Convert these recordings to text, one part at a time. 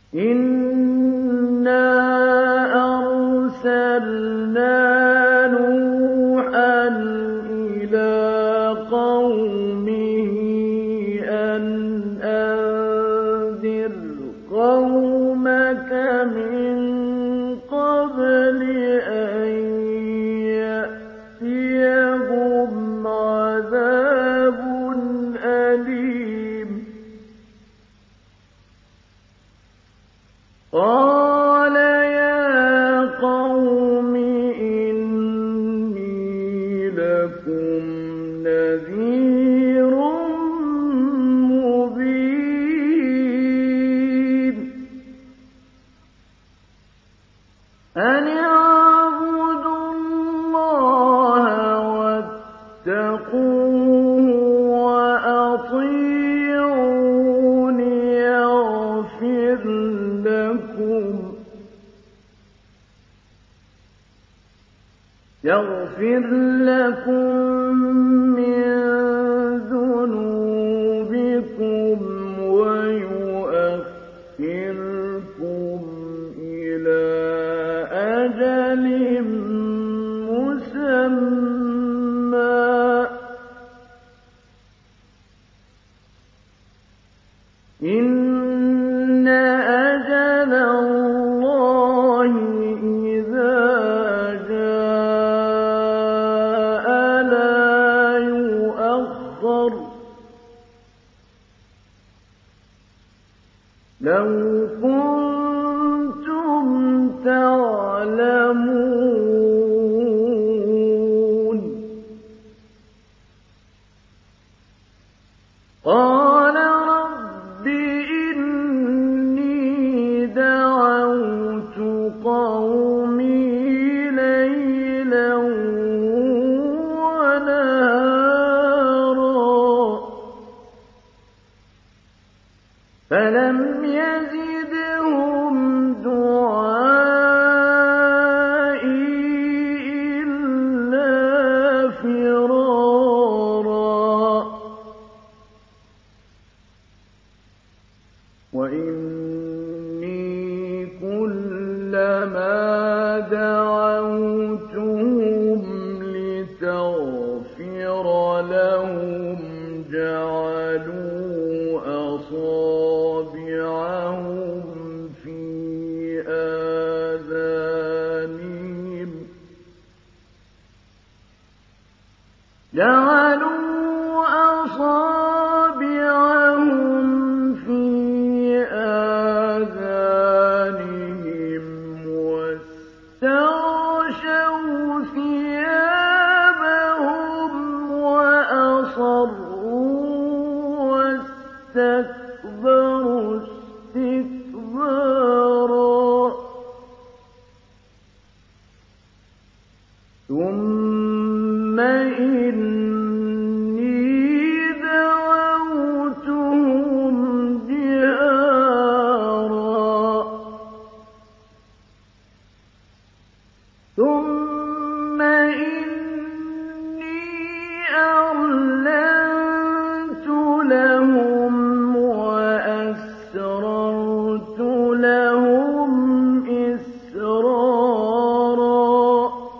إِنَّا أَرْسَلْنَا نُوحًا إِلَىٰ قَوْمِهِ أَنْ أَنذِرْ قَوْمَكَ مِن قَبْلِ أَن يَأْتِيَهُمْ عَذَابٌ أَلِيمٌ قَالَ يَا قَوْمِ إِنِّي لَكُمْ نَذِيرٌ مُّبِينٌ أَنِ اعْبُدُوا اللَّهَ وَاتَّقُوهُ وَأَطِيعُونِ يَغْفِرْ لَكُم مِّن ذُنُوبِكُمْ وَيُؤَخِّرْكُمْ إِلَىٰ أَجَلٍ مُّسَمًّى ۚ إِنَّ أَجَلَ اللَّهِ إِذَا جَاءَ لَا يُؤَخَّرُ ۖ لَوْ كُنتُمْ تَعْلَمُونَ قَالَ رَبِّ إِنِّي دَعَوْتُ قَوْمِي لَيْلًا وَنَهَارًا فَلَمْ يَزِدْهُمْ دُعَائِي إِلَّا فِرَارًا وَإِنِّي كُلَّمَا دَعَوْتُهُمْ لِتَغْفِرَ لَهُمْ جَعَلُوا أَصَابِعَهُمْ فِي آذَانِهِمْ وَاسْتَغْشَوْا ثِيَابَهُمْ وَأَصَرُّوا وَاسْتَكْبَرُوا اسْتِكْبَارًا ثُمَّ إِنِّي دَعَوْتُهُمْ جِهَارًا ثُمَّ إِنِّي أَعْلَنتُ لَهُمْ وَأَسْرَرْتُ لَهُمْ إِسْرَارًا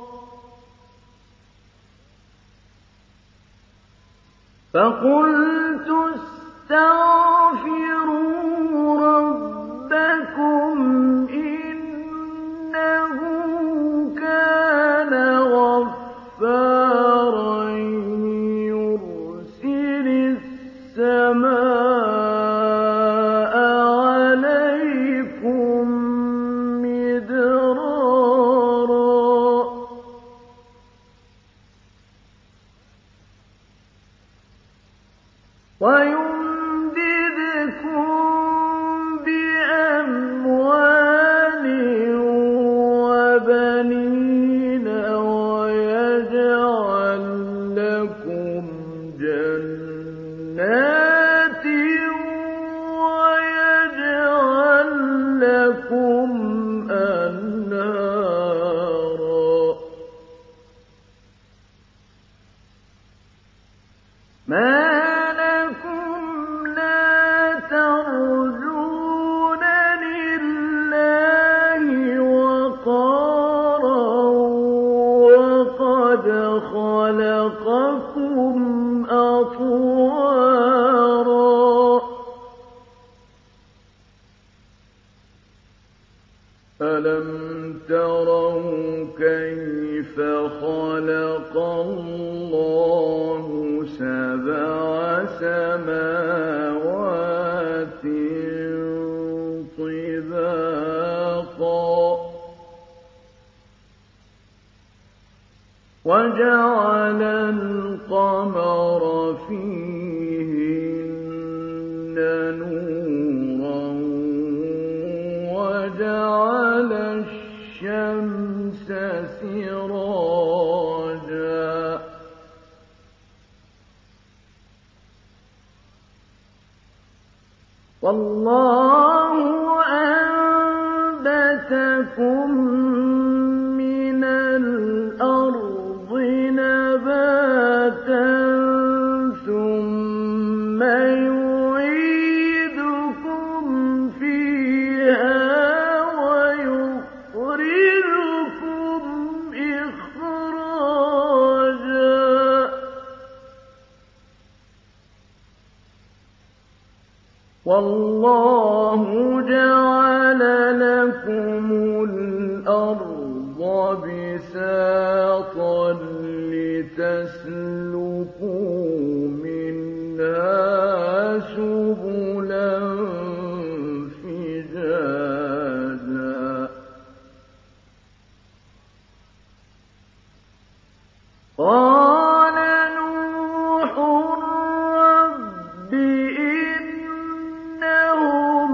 فَقُلْتُ اسْتَغْفِرُوا رَبَّكُمْ إِنَّهُ كَانَ غَفَّارًا يُرْسِلِ السَّمَاءَ عَلَيْكُم أَلَمْ تَرَوْا كَيْفَ خَلَقَ اللَّهُ سَبْعَ سَمَاوَاتٍ طِبَاقًا وَجَعَلَ الْقَمَرَ فِيهِنَّ نُورًا وَجَعَلَ الشَّمْسَ سِرَاجًا وَاللَّهُ أَنبَتَكُم مِّنَ الْأَرْضِ نَبَاتًا ثُمَّ يُعِيدُكُمْ فِيهَا وَيُخْرِجُكُمْ إِخْرَاجًا وَاللَّهُ جَعَلَ لَكُمُ الْأَرْضَ بِسَاطًا لِّتَسْلُكُوا مِنْهَا سُبُلًا فِجَاجًا قَالَ نُوحٌ رَّبِّ إِنَّهُمْ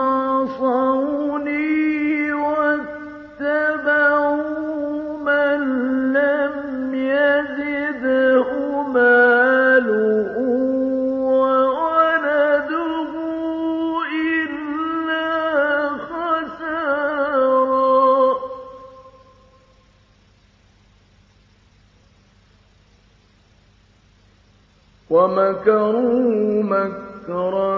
عَصَوْنِي وَاتَّبَعُوا مَن لَّمْ يَزِدْهُ مَالُهُ وَوَلَدُهُ إِلَّا خَسَارًا وَمَكَرُوا مَكْرًا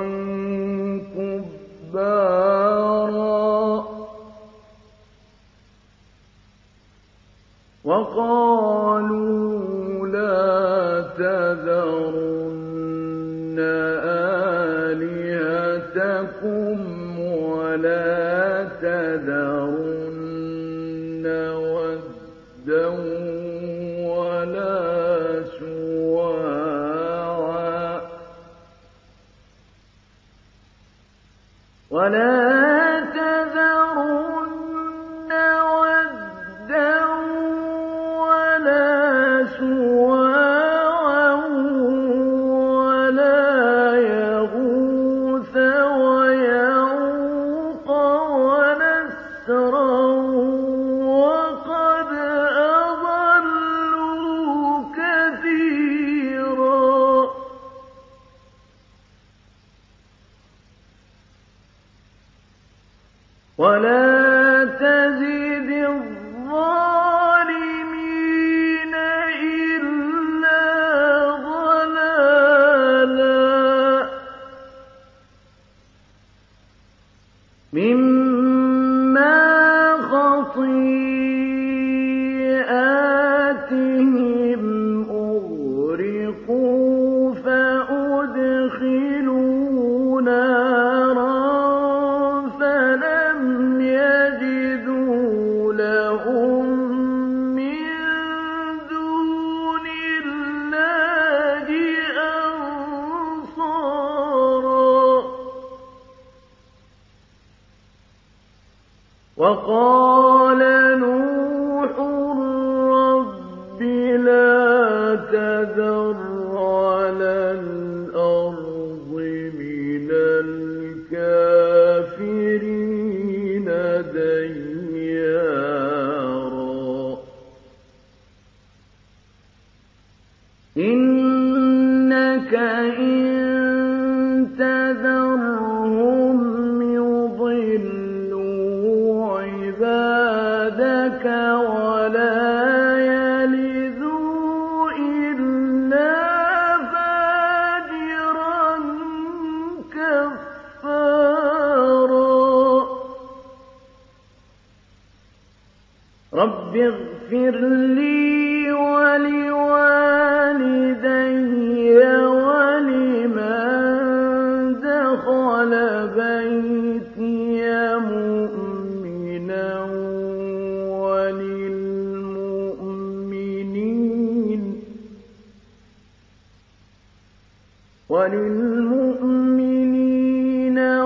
كُبَّارًا وَقَالُوا لَا تَذَرُنَّ آلِهَتَكُمْ وَلَا تَذَرُنَّ وَدًّا وَلَا سُوَاعًا وَلَا يَغُوثَ وَيَعُوقَ وَنَسْرًا وَقَدْ أَضَلُّوا كَثِيرًا وَلَا تَزِدِ الظَّالِمِينَ إِلَّا ضَلَالًا مِّمَّا خَطِيئَاتِهِمْ أُغْرِقُوا فَأُدْخِلُوا نَارًا فَلَمْ يَجِدُوا لَهُم مِّن دُونِ اللَّهِ أَنصَارًا وَقَالَ نُوحٌ رَّبِّ لَا تَذَرْ عَلَى الْأَرْضِ مِنَ الْكَافِرِينَ دَيَّارًا إِنَّكَ إِن تَذَرْهُمْ يُضِلُّوا عِبَادَكَ وَلَا يَلِدُوا إِلَّا فَاجِرًا كَفَّارًا رَّبِّ اغْفِرْ لِي وَلِوَالِدَيَّ وَلِمَن دَخَلَ بَيْتِيَ مُؤْمِنًا وَلِلْمُؤْمِنِينَ